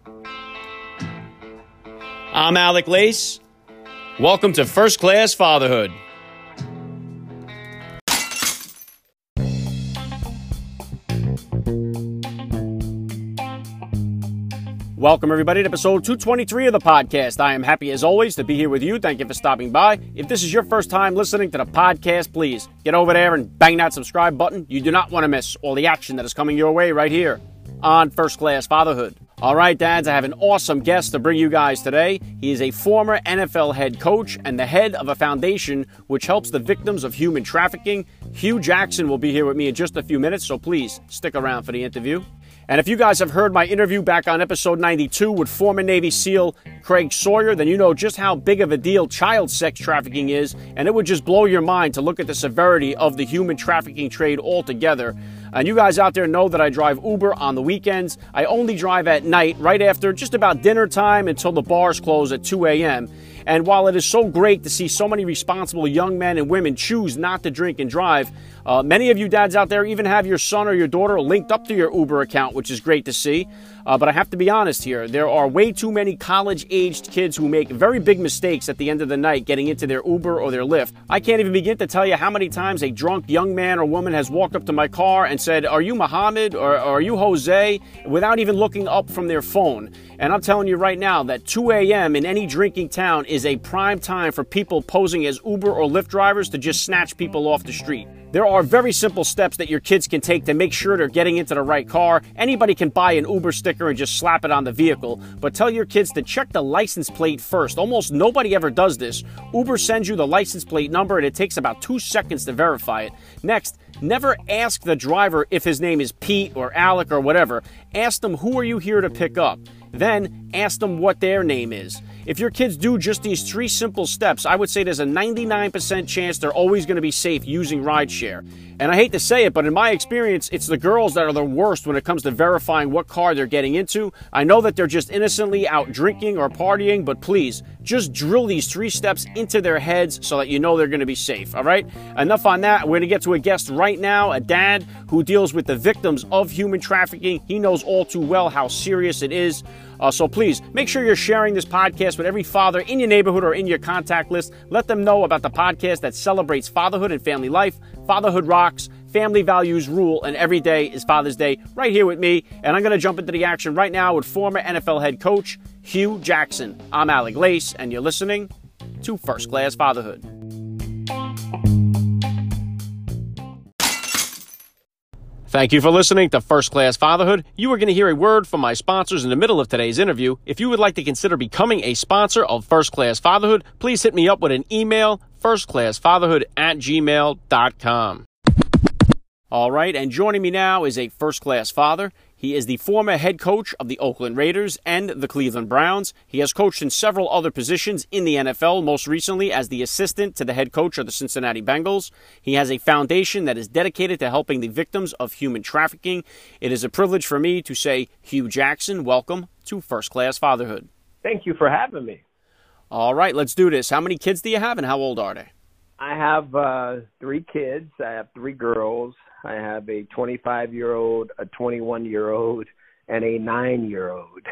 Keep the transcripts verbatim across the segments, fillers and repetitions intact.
I'm Alec Lace. Welcome to First Class Fatherhood. Welcome, everybody, to episode two twenty-three of the podcast. I am happy, as always, to be here with you. Thank you for stopping by. If this is your first time listening to the podcast, please get over there and bang that subscribe button. You do not want to miss all the action that is coming your way right here on First Class Fatherhood. All right, dads, I have an awesome guest to bring you guys today. He is a former N F L head coach and the head of a foundation which helps the victims of human trafficking. Hugh Jackson will be here with me in just a few minutes, so please stick around for the interview. And if you guys have heard my interview back on episode ninety-two with former Navy SEAL Craig Sawyer, then you know just how big of a deal child sex trafficking is, and it would just blow your mind to look at the severity of the human trafficking trade altogether. And you guys out there know that I drive Uber on the weekends. I only drive at night, right after just about dinner time until the bars close at two a.m. And while it is so great to see so many responsible young men and women choose not to drink and drive, uh, many of you dads out there even have your son or your daughter linked up to your Uber account, which is great to see. Uh, but I have to be honest here, there are way too many college-aged kids who make very big mistakes at the end of the night getting into their Uber or their Lyft. I can't even begin to tell you how many times a drunk young man or woman has walked up to my car and said, "Are you Muhammad?" or, or "Are you Jose?" without even looking up from their phone. And I'm telling you right now that two a.m. in any drinking town is a prime time for people posing as Uber or Lyft drivers to just snatch people off the street. There are very simple steps that your kids can take to make sure they're getting into the right car. Anybody can buy an Uber sticker and just slap it on the vehicle, but tell your kids to check the license plate first. Almost nobody ever does this. Uber sends you the license plate number and it takes about two seconds to verify it. Next, never ask the driver if his name is Pete or Alec or whatever. Ask them, who are you here to pick up? Then ask them what their name is. If your kids do just these three simple steps, I would say there's a ninety-nine percent chance they're always going to be safe using rideshare. And I hate to say it, but in my experience, it's the girls that are the worst when it comes to verifying what car they're getting into. I know that they're just innocently out drinking or partying, but please, just drill these three steps into their heads so that you know they're going to be safe, all right? Enough on that. We're going to get to a guest right now, a dad who deals with the victims of human trafficking. He knows all too well how serious it is. Uh, so please, make sure you're sharing this podcast with every father in your neighborhood or in your contact list. Let them know about the podcast that celebrates fatherhood and family life. Fatherhood rocks, family values rule, and every day is Father's Day right here with me. And I'm going to jump into the action right now with former N F L head coach Hugh Jackson. I'm Alec Lace, and you're listening to First Class Fatherhood. Thank you for listening to First Class Fatherhood. You are going to hear a word from my sponsors in the middle of today's interview. If you would like to consider becoming a sponsor of First Class Fatherhood, please hit me up with an email, firstclassfatherhood at gmail dot com. All right, and joining me now is a first-class father. He is the former head coach of the Oakland Raiders and the Cleveland Browns. He has coached in several other positions in the N F L, most recently as the assistant to the head coach of the Cincinnati Bengals. He has a foundation that is dedicated to helping the victims of human trafficking. It is a privilege for me to say, Hugh Jackson, welcome to First Class Fatherhood. Thank you for having me. All right, let's do this. How many kids do you have and how old are they? I have uh, three kids. I have three girls. I have a twenty-five-year-old, a twenty-one-year-old, and a nine-year-old.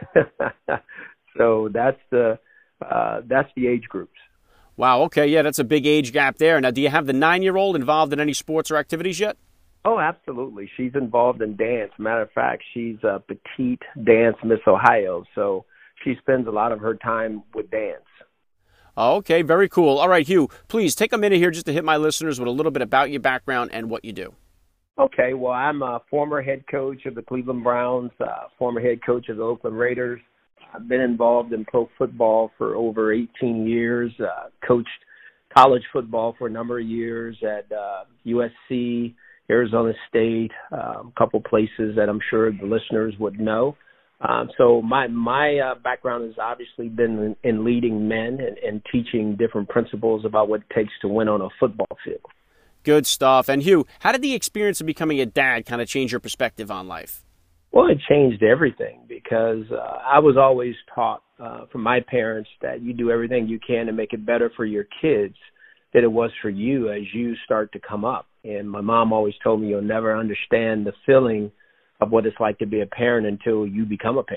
So that's the uh, that's the age groups. Wow, okay, yeah, that's a big age gap there. Now, do you have the nine-year-old involved in any sports or activities yet? Oh, absolutely. She's involved in dance. Matter of fact, she's a petite dance Miss Ohio, so she spends a lot of her time with dance. Okay, very cool. All right, Hugh, please take a minute here just to hit my listeners with a little bit about your background and what you do. Okay, well, I'm a former head coach of the Cleveland Browns, uh, former head coach of the Oakland Raiders. I've been involved in pro football for over eighteen years, uh, coached college football for a number of years at uh, U S C, Arizona State, uh, a couple places that I'm sure the listeners would know. Um, so my my uh, background has obviously been in, in leading men and, and teaching different principles about what it takes to win on a football field. Good stuff. And Hugh, how did the experience of becoming a dad kind of change your perspective on life? Well, it changed everything because uh, I was always taught uh, from my parents that you do everything you can to make it better for your kids than it was for you as you start to come up. And my mom always told me you'll never understand the feeling of what it's like to be a parent until you become a parent.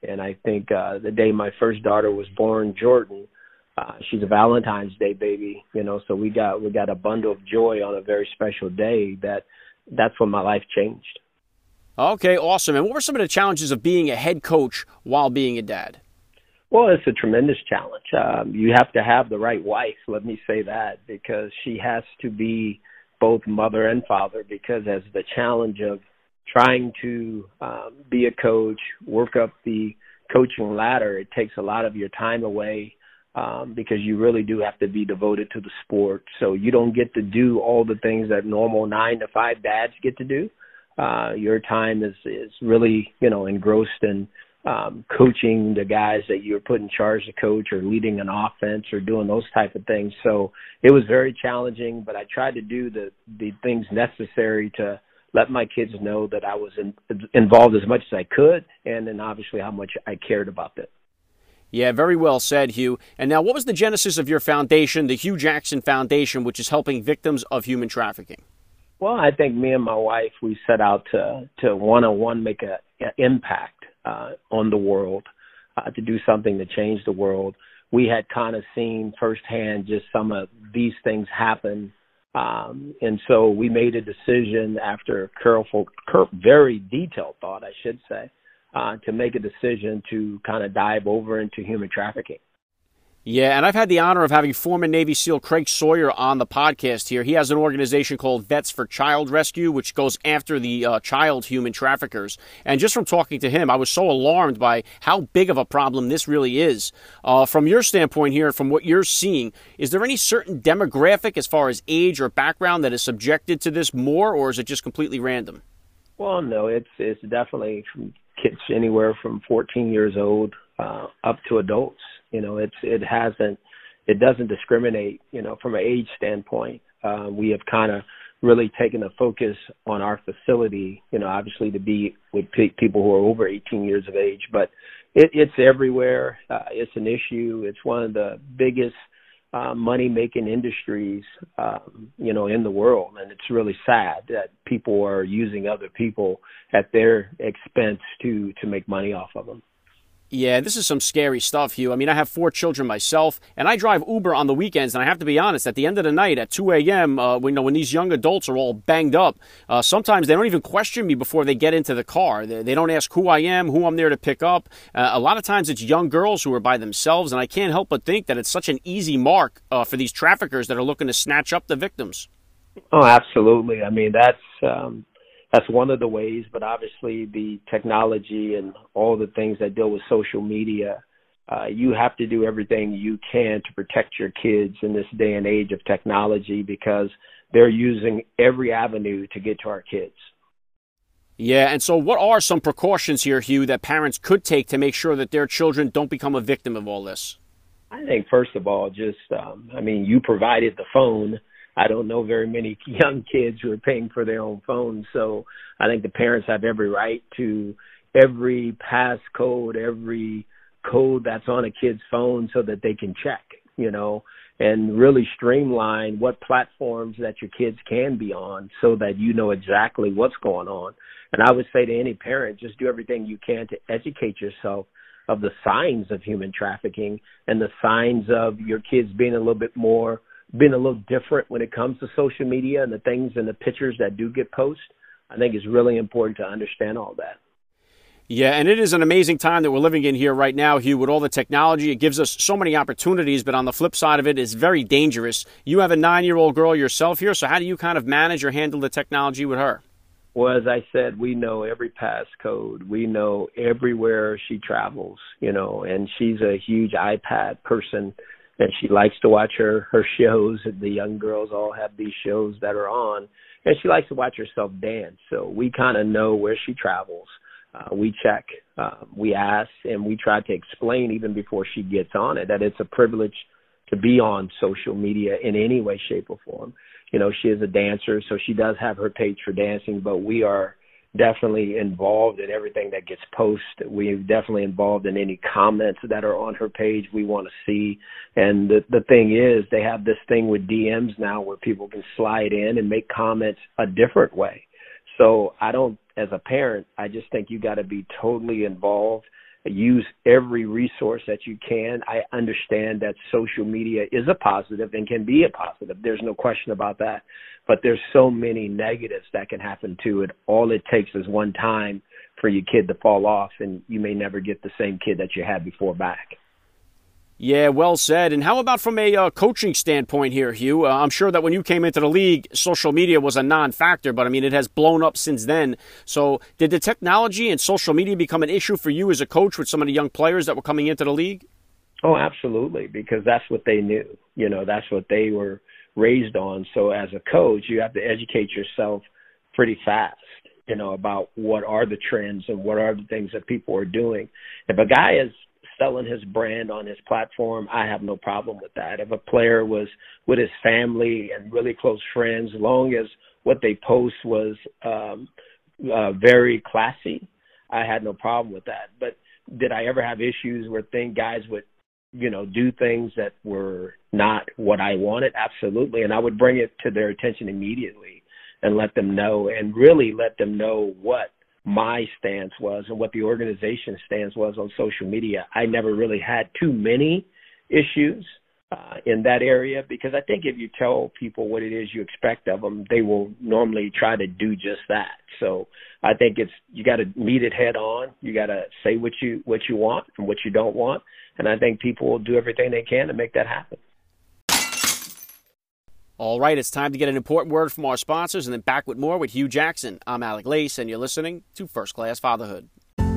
And I think uh, the day my first daughter was born, Jordan, uh, she's a Valentine's Day baby, you know, so we got we got a bundle of joy on a very special day. That that's when my life changed. Okay, awesome. And what were some of the challenges of being a head coach while being a dad? Well, it's a tremendous challenge. Um, you have to have the right wife, let me say that, because she has to be both mother and father, because as the challenge of trying to um, be a coach, work up the coaching ladder, it takes a lot of your time away um, because you really do have to be devoted to the sport. So you don't get to do all the things that normal nine to five dads get to do. Uh, your time is, is really, you know, engrossed in um, coaching the guys that you're put in charge to coach, or leading an offense, or doing those type of things. So it was very challenging, but I tried to do the, the things necessary to let my kids know that I was in, involved as much as I could, and then obviously how much I cared about them. Yeah, very well said, Hugh. And now, what was the genesis of your foundation, the Hugh Jackson Foundation, which is helping victims of human trafficking? Well, I think me and my wife, we set out to to one-on-one make an impact uh, on the world, uh, to do something to change the world. We had kind of seen firsthand just some of these things happen. Um, and so we made a decision after careful, very detailed thought, I should say, uh, to make a decision to kind of dive over into human trafficking. Yeah, and I've had the honor of having former Navy SEAL Craig Sawyer on the podcast here. He has an organization called Vets for Child Rescue, which goes after the uh, child human traffickers. And just from talking to him, I was so alarmed by how big of a problem this really is. Uh, from your standpoint here, from what you're seeing, is there any certain demographic as far as age or background that is subjected to this more, or is it just completely random? Well, no, it's it's definitely from kids anywhere from fourteen years old uh, up to adults. You know, it's it hasn't it doesn't discriminate. You know, from an age standpoint, uh, we have kind of really taken a focus on our facility. You know, obviously to be with pe- people who are over eighteen years of age, but it, it's everywhere. Uh, it's an issue. It's one of the biggest uh, money-making industries, um, you know, in the world, and it's really sad that people are using other people at their expense to to make money off of them. Yeah, this is some scary stuff, Hugh. I mean, I have four children myself, and I drive Uber on the weekends, and I have to be honest, at the end of the night, at two a.m., uh, when, you know, when these young adults are all banged up, uh, sometimes they don't even question me before they get into the car. They, they don't ask who I am, who I'm there to pick up. Uh, a lot of times it's young girls who are by themselves, and I can't help but think that it's such an easy mark uh, for these traffickers that are looking to snatch up the victims. Oh, absolutely. I mean, that's... Um... That's one of the ways, but obviously the technology and all the things that deal with social media, uh, you have to do everything you can to protect your kids in this day and age of technology, because they're using every avenue to get to our kids. Yeah, and so what are some precautions here, Hugh, that parents could take to make sure that their children don't become a victim of all this? I think, first of all, just, um, I mean, you provided the phone. I don't know very many young kids who are paying for their own phones. So I think the parents have every right to every passcode, every code that's on a kid's phone so that they can check, you know, and really streamline what platforms that your kids can be on so that you know exactly what's going on. And I would say to any parent, just do everything you can to educate yourself of the signs of human trafficking and the signs of your kids being a little bit more been a little different when it comes to social media and the things and the pictures that do get posted. I think it's really important to understand all that. Yeah, and it is an amazing time that we're living in here right now, Hugh, with all the technology. It gives us so many opportunities, but on the flip side of it, it's very dangerous. You have a nine-year-old girl yourself here, so how do you kind of manage or handle the technology with her? Well, as I said, we know every passcode. We know everywhere she travels, you know, and she's a huge iPad person. And she likes to watch her, her shows. The young girls all have these shows that are on. And she likes to watch herself dance. So we kind of know where she travels. Uh, we check, uh, we ask, and we try to explain even before she gets on it that it's a privilege to be on social media in any way, shape, or form. You know, she is a dancer, so she does have her page for dancing, but we are definitely involved in everything that gets posted. We're definitely involved in any comments that are on her page we want to see. And the, the thing is, they have this thing with D Ms now where people can slide in and make comments a different way. So I don't, as a parent, I just think you got to be totally involved use every resource that you can. I understand that social media is a positive and can be a positive. There's no question about that. But there's so many negatives that can happen to it. All it takes is one time for your kid to fall off, and you may never get the same kid that you had before back. Yeah, well said. And how about from a uh, coaching standpoint here, Hugh? Uh, I'm sure that when you came into the league, social media was a non-factor, but I mean, it has blown up since then. So did the technology and social media become an issue for you as a coach with some of the young players that were coming into the league? Oh, absolutely, because that's what they knew. You know, that's what they were raised on. So as a coach, you have to educate yourself pretty fast, you know, about what are the trends and what are the things that people are doing. If a guy is selling his brand on his platform, I have no problem with that. If a player was with his family and really close friends, as long as what they post was um, uh, very classy, I had no problem with that. But did I ever have issues where think guys would, you know, do things that were not what I wanted? Absolutely. And I would bring it to their attention immediately and let them know, and really let them know what my stance was and what the organization's stance was on social media. I never really had too many issues uh, in that area, because I think if you tell people what it is you expect of them, they will normally try to do just that. So I think it's, you got to meet it head on. You got to say what you what you want and what you don't want, and I think people will do everything they can to make that happen. All right, it's time to get an important word from our sponsors and then back with more with Hugh Jackson. I'm Alec Lace, and you're listening to First Class Fatherhood.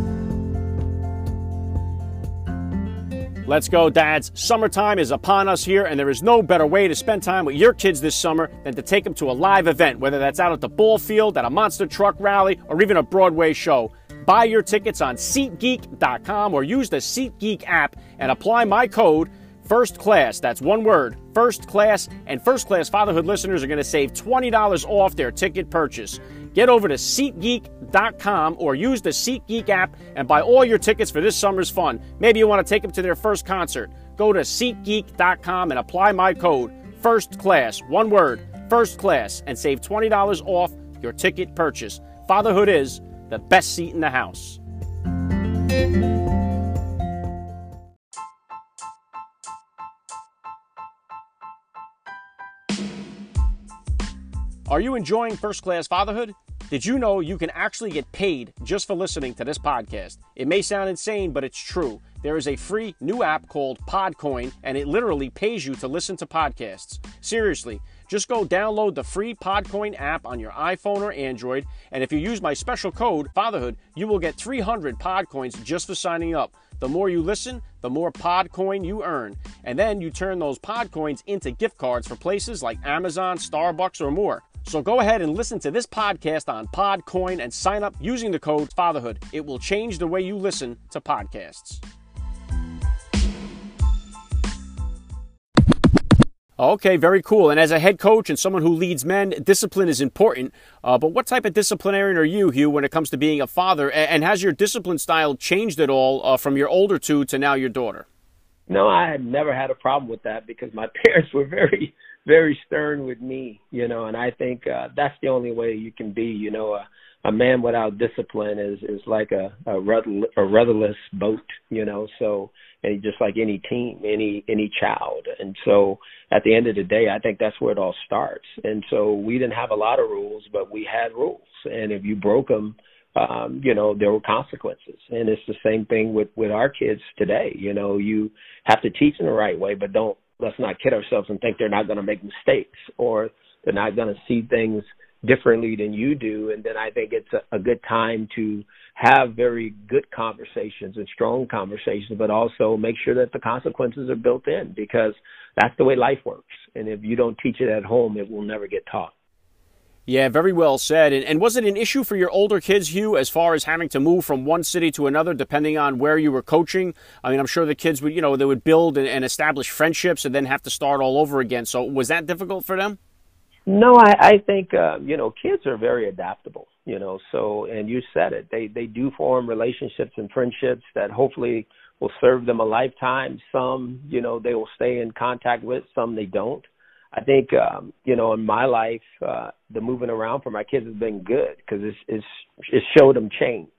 Let's go, dads. Summertime is upon us here, and there is no better way to spend time with your kids this summer than to take them to a live event, whether that's out at the ball field, at a monster truck rally, or even a Broadway show. Buy your tickets on SeatGeek dot com or use the SeatGeek app and apply my code First Class. That's one word, First Class, and First Class Fatherhood listeners are going to save twenty dollars off their ticket purchase. Get over to SeatGeek dot com or use the SeatGeek app and buy all your tickets for this summer's fun. Maybe you want to take them to their first concert. Go to SeatGeek dot com and apply my code First Class, one word, First Class, and save twenty dollars off your ticket purchase. Fatherhood is the best seat in the house. Are you enjoying First Class Fatherhood? Did you know you can actually get paid just for listening to this podcast? It may sound insane, but it's true. There is a free new app called Podcoin, and it literally pays you to listen to podcasts. Seriously, just go download the free Podcoin app on your iPhone or Android, and if you use my special code, Fatherhood, you will get three hundred Podcoins just for signing up. The more you listen, the more Podcoin you earn. And then you turn those Podcoins into gift cards for places like Amazon, Starbucks, or more. So go ahead and listen to this podcast on Podcoin and sign up using the code Fatherhood. It will change the way you listen to podcasts. Okay, very cool. And as a head coach and someone who leads men, discipline is important. Uh, but what type of disciplinarian are you, Hugh, when it comes to being a father? And has your discipline style changed at all uh, from your older two to now your daughter? No, I had never had a problem with that because my parents were very, very stern with me, you know, and I think uh, that's the only way you can be, you know, a, a man without discipline is, is like a, a, rudder, a rudderless boat, you know, so and just like any team, any any child. And so at the end of the day, I think that's where it all starts. And so we didn't have a lot of rules, but we had rules. And if you broke them, um, you know, there were consequences. And it's the same thing with, with our kids today. You know, you have to teach them the right way, but don't, let's not kid ourselves and think they're not going to make mistakes or they're not going to see things differently than you do. And then I think it's a, a good time to have very good conversations and strong conversations, but also make sure that the consequences are built in because that's the way life works. And if you don't teach it at home, it will never get taught. Yeah, very well said. And, and was it an issue for your older kids, Hugh, as far as having to move from one city to another, depending on where you were coaching? I mean, I'm sure the kids would, you know, they would build and, and establish friendships and then have to start all over again. So was that difficult for them? No, I, I think, uh, you know, kids are very adaptable, you know, so, and you said it, they, they do form relationships and friendships that hopefully will serve them a lifetime. Some, you know, they will stay in contact with, some they don't. I think, um, you know, in my life, uh, the moving around for my kids has been good because it's, it's, it showed them change.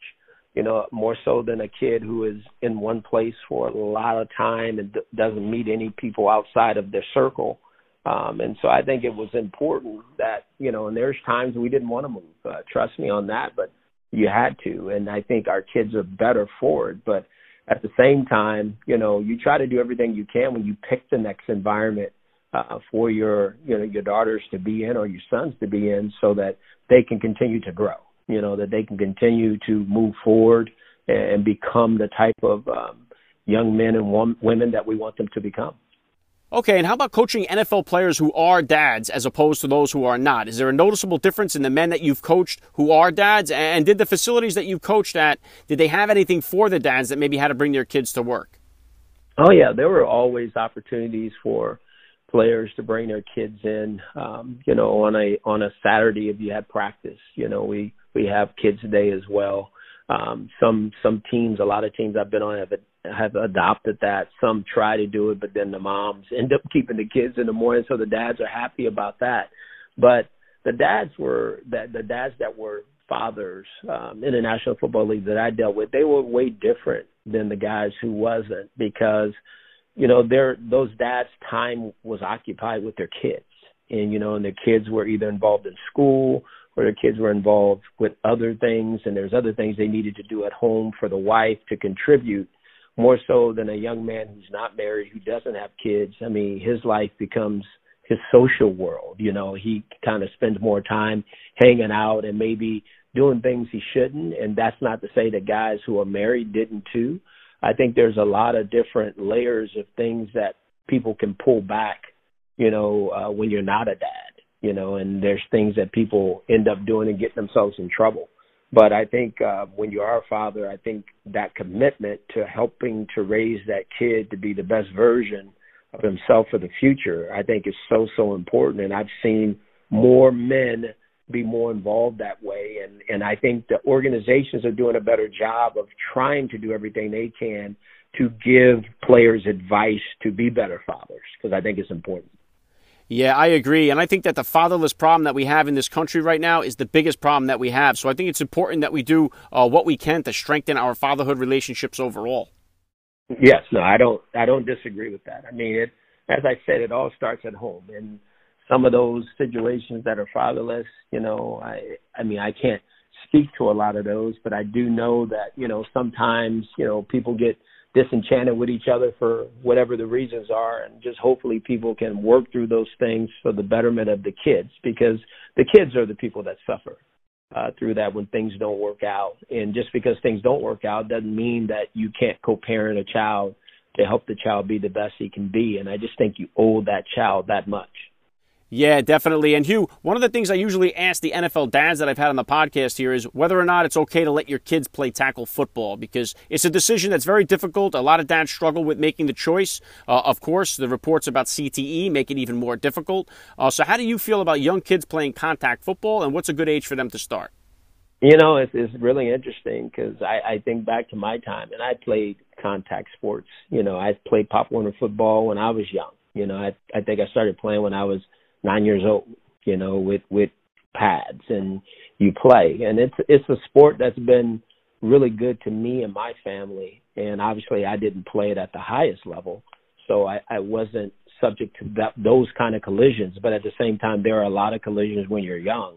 you know, more so than a kid who is in one place for a lot of time and d- doesn't meet any people outside of their circle. Um, and so I think it was important that, you know, and there's times we didn't want to move. Uh, trust me on that, but you had to. And I think our kids are better for it. But at the same time, you know, you try to do everything you can when you pick the next environment uh, for your, you know, your daughters to be in or your sons to be in so that they can continue to grow, you know, that they can continue to move forward and become the type of um, young men and wom- women that we want them to become. Okay, and how about coaching N F L players who are dads as opposed to those who are not? Is there a noticeable difference in the men that you've coached who are dads? And did the facilities that you've coached at, did they have anything for the dads that maybe had to bring their kids to work? Oh, yeah, there were always opportunities for players to bring their kids in, um, you know, on a on a Saturday if you had practice. You know, we, we have Kids Day as well. Um, some some teams, a lot of teams I've been on have have adopted that. Some try to do it, but then the moms end up keeping the kids in the morning, so the dads are happy about that. But the dads were that the dads that were fathers um, in the National Football League that I dealt with, they were way different than the guys who wasn't, because you know their those dads' time was occupied with their kids, and you know, and their kids were either involved in school, or their kids were involved with other things, and there's other things they needed to do at home for the wife to contribute, more so than a young man who's not married, who doesn't have kids. I mean, his life becomes his social world. You know, he kind of spends more time hanging out and maybe doing things he shouldn't, and that's not to say that guys who are married didn't too. I think there's a lot of different layers of things that people can pull back, you know, uh, when you're not a dad. You know, and there's things that people end up doing and get themselves in trouble. But I think uh, when you are a father, I think that commitment to helping to raise that kid to be the best version of himself for the future, I think is so, so important. And I've seen more men be more involved that way. And, and I think the organizations are doing a better job of trying to do everything they can to give players advice to be better fathers, because I think it's important. Yeah, I agree. And I think that the fatherless problem that we have in this country right now is the biggest problem that we have. So I think it's important that we do uh, what we can to strengthen our fatherhood relationships overall. Yes, no, I don't I don't disagree with that. I mean, it, as I said, it all starts at home. And some of those situations that are fatherless, you know, I I mean, I can't speak to a lot of those, but I do know that, you know, sometimes, you know, people get disenchanted with each other for whatever the reasons are, and just hopefully people can work through those things for the betterment of the kids, because the kids are the people that suffer uh, through that when things don't work out. And just because things don't work out doesn't mean that you can't co-parent a child to help the child be the best he can be. And I just think you owe that child that much. Yeah, definitely. And Hugh, one of the things I usually ask the N F L dads that I've had on the podcast here is whether or not it's okay to let your kids play tackle football, because it's a decision that's very difficult. A lot of dads struggle with making the choice. Uh, of course, the reports about C T E make it even more difficult. Uh, so how do you feel about young kids playing contact football, and what's a good age for them to start? You know, it's, it's really interesting, because I, I think back to my time, and I played contact sports. You know, I played Pop Warner football when I was young. You know, I, I think I started playing when I was nine years old, you know, with, with pads, and you play. And it's it's a sport that's been really good to me and my family. And obviously I didn't play it at the highest level, so I, I wasn't subject to that, those kind of collisions. But at the same time, there are a lot of collisions when you're young.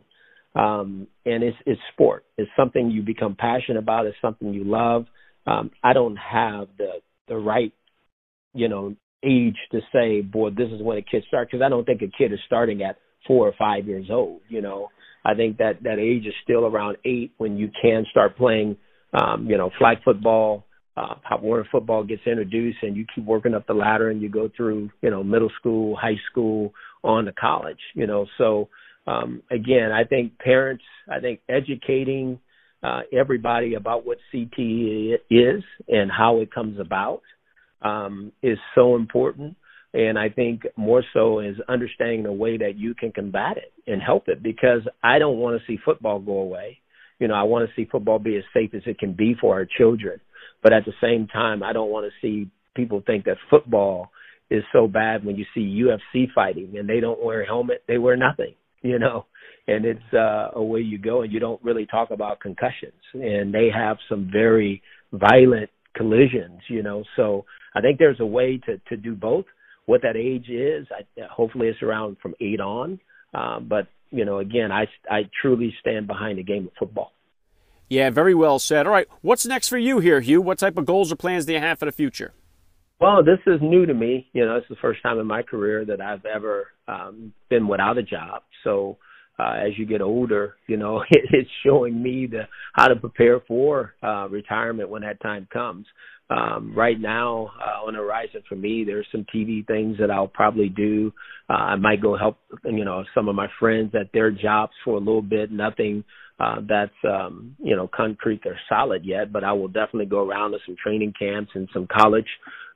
Um, and it's, it's sport. It's something you become passionate about. It's something you love. Um, I don't have the, the right, you know, age to say, boy, this is when a kid starts, because I don't think a kid is starting at four or five years old. You know, I think that that age is still around eight when you can start playing, um, you know, flag football. Uh, Pop Warner football gets introduced, and you keep working up the ladder, and you go through, you know, middle school, high school, on to college. You know, so um, again, I think parents, I think educating uh, everybody about what C T E is and how it comes about Um, is so important. And I think more so is understanding the way that you can combat it and help it, because I don't want to see football go away. You know, I want to see football be as safe as it can be for our children. But at the same time, I don't want to see people think that football is so bad when you see U F C fighting and they don't wear a helmet, they wear nothing. you know, and it's uh, away you go, and you don't really talk about concussions. And they have some very violent collisions, you know. So I think there's a way to, to do both. What that age is, I, hopefully it's around from eight on. Um, but, you know, again, I, I truly stand behind the game of football. Yeah, very well said. All right, what's next for you here, Hugh? What type of goals or plans do you have for the future? Well, this is new to me. You know, it's the first time in my career that I've ever um, been without a job. So uh, as you get older, you know, it, it's showing me the, how to prepare for uh, retirement when that time comes. Um, right now, uh, on the horizon for me, there's some T V things that I'll probably do. Uh, I might go help, you know, some of my friends at their jobs for a little bit. Nothing uh, that's, um, you know, concrete or solid yet, but I will definitely go around to some training camps and some college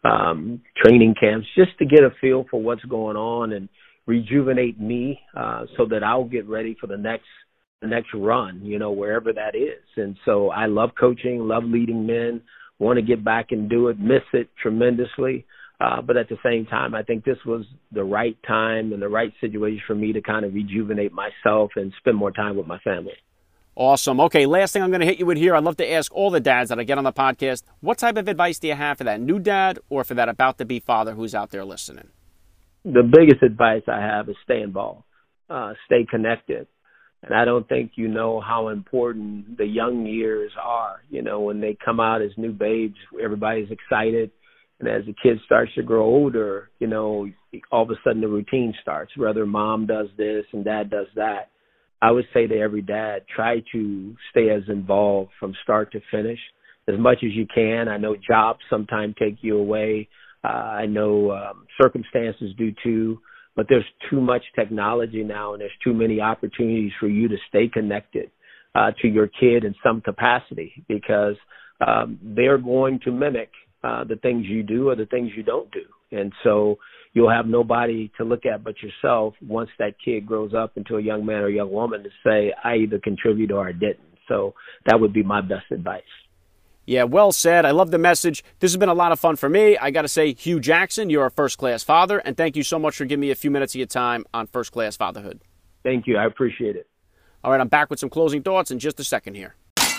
um, training camps just to get a feel for what's going on and rejuvenate me uh, so that I'll get ready for the next the next run, you know, wherever that is. And so I love coaching, love leading men. Want to get back and do it, miss it tremendously. Uh, but at the same time, I think this was the right time and the right situation for me to kind of rejuvenate myself and spend more time with my family. Awesome. Okay, last thing I'm going to hit you with here, I'd love to ask all the dads that I get on the podcast, what type of advice do you have for that new dad or for that about-to-be father who's out there listening? The biggest advice I have is stay involved, uh, stay connected. And I don't think you know how important the young years are. You know, when they come out as new babes, everybody's excited. And as the kid starts to grow older, you know, all of a sudden the routine starts, whether mom does this and dad does that. I would say to every dad, try to stay as involved from start to finish as much as you can. I know jobs sometimes take you away. Uh, I know um, circumstances do too. But there's too much technology now, and there's too many opportunities for you to stay connected uh, to your kid in some capacity because um, they're going to mimic uh, the things you do or the things you don't do. And so you'll have nobody to look at but yourself once that kid grows up into a young man or a young woman to say, I either contributed or I didn't. So that would be my best advice. Yeah, well said. I love the message. This has been a lot of fun for me. I got to say, Hugh Jackson, you're a first-class father, and thank you so much for giving me a few minutes of your time on First-Class Fatherhood. Thank you. I appreciate it. All right, I'm back with some closing thoughts in just a second here.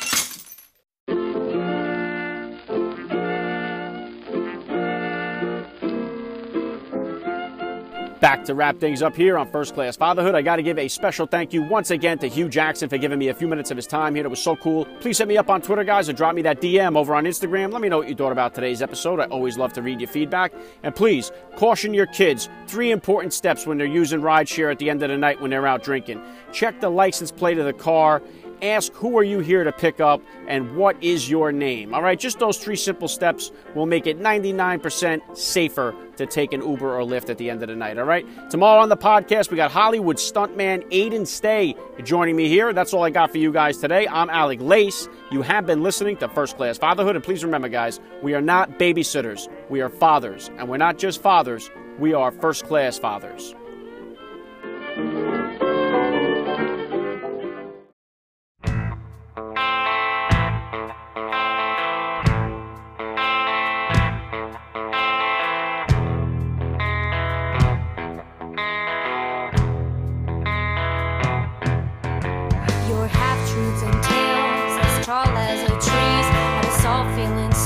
Back to wrap things up here on First Class Fatherhood. I got to give a special thank you once again to Hugh Jackson for giving me a few minutes of his time here. That was so cool. Please hit me up on Twitter, guys, or drop me that D M over on Instagram. Let me know what you thought about today's episode. I always love to read your feedback. And please, caution your kids. Three important steps when they're using rideshare at the end of the night when they're out drinking. Check the license plate of the car. Ask who are you here to pick up and what is your name. All right, just those three simple steps will make it ninety-nine percent safer to take an Uber or Lyft at the end of the night. All right, tomorrow on the podcast, we got Hollywood stuntman Aiden Stay joining me here. That's all I got for you guys today. I'm Alec Lace. You have been listening to First Class Fatherhood. And please remember, guys, we are not babysitters. We are fathers. And we're not just fathers. We are first-class fathers. Your half-truths and tales as tall as a trees, had us all feeling